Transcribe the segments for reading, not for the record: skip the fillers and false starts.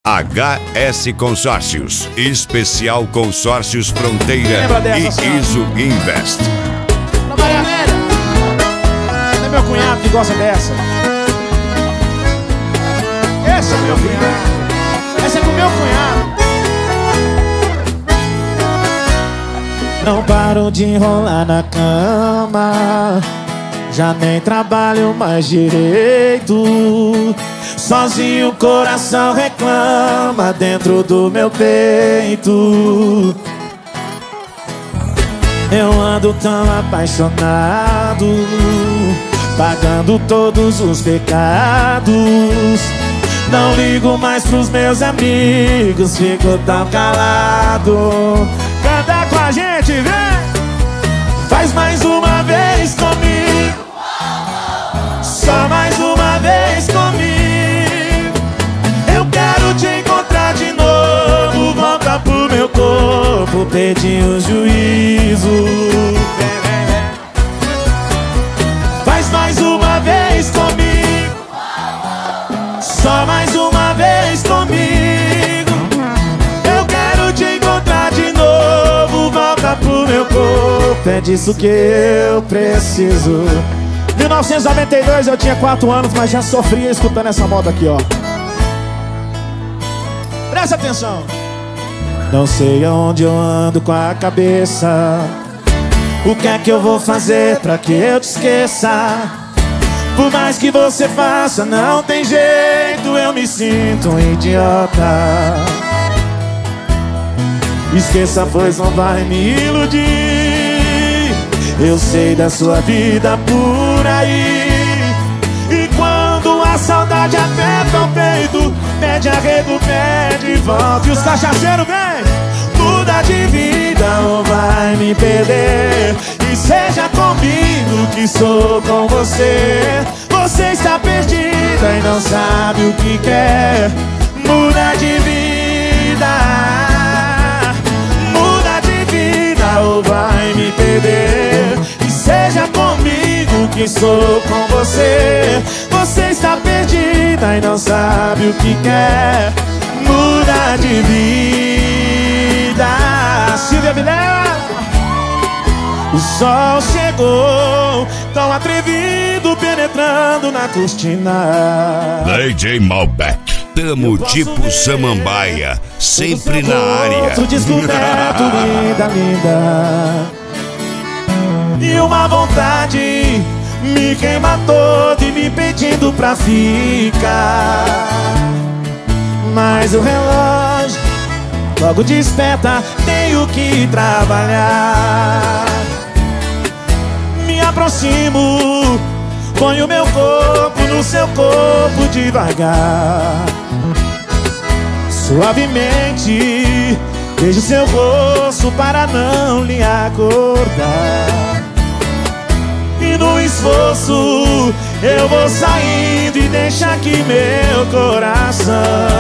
HS Consórcios, Especial Consórcios Fronteira e ISO Invest. Maria Velha, é meu cunhado que gosta dessa. Esse é meu cunhado. Essa é com meu cunhado. Não paro de enrolar na cama, já nem trabalho mais direito. Sozinho o coração reclama dentro do meu peito. Eu ando tão apaixonado, pagando todos os pecados. Não ligo mais pros meus amigos, fico tão calado. Canta com a gente, vem! Faz mais uma vez comigo, só mais uma vez comigo. Eu quero te encontrar de novo, volta pro meu corpo, perdi o juízo. Faz mais uma vez comigo, só mais uma vez comigo. Eu quero te encontrar de novo, volta pro meu corpo, é disso que eu preciso. 1992 eu tinha 4 anos, mas já sofria escutando essa moda aqui, ó. Presta atenção. Não sei aonde eu ando com a cabeça, o que é que eu vou fazer pra que eu te esqueça? Por mais que você faça, não tem jeito, eu me sinto um idiota. Esqueça, pois não vai me iludir. Eu sei da sua vida por aí. E quando a saudade aperta o peito, pede arrego, pede volta. E os cachaceiros vem, muda de vida ou vai me perder. E seja comigo que sou com você. Você está perdida e não sabe o que quer. Muda de vida, muda de vida ou vai me perder. E seja comigo que sou com você. Você está perdida e não sabe o que quer. Muda de vida. Silvia Vilela. O sol chegou, tão atrevido, penetrando na cortina. DJ Malbec, tamo tipo samambaia, sempre na área. Outro descoberto, linda, linda. E uma vontade me queima todo e me pedindo pra ficar. Mas o relógio logo desperta, tenho que trabalhar. Me aproximo, ponho meu corpo no seu corpo devagar. Suavemente beijo seu rosto para não lhe acordar. E no esforço eu vou saindo e deixo aqui meu coração.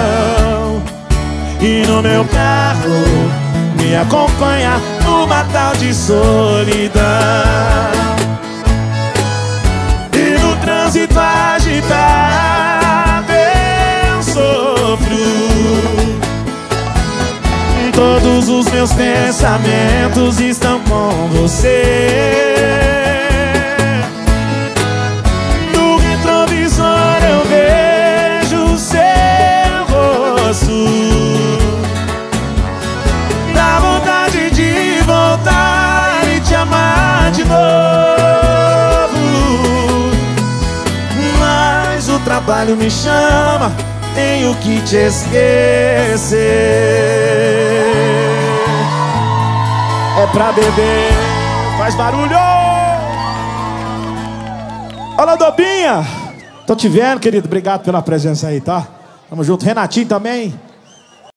E no meu carro me acompanha numa tal de solidão. E no trânsito agitado eu sofro. Todos os meus pensamentos estão com você. No retrovisor eu vejo o seu rosto. Dá vontade de voltar e te amar de novo. Mas o trabalho me chama, tenho que te esquecer. É pra beber, faz barulho. Olá, Dobinha. Tô te vendo, querido, obrigado pela presença aí, tá? Tamo junto, Renatinho também.